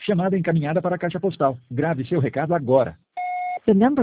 Chamada encaminhada para a caixa postal. Grave seu recado agora. The number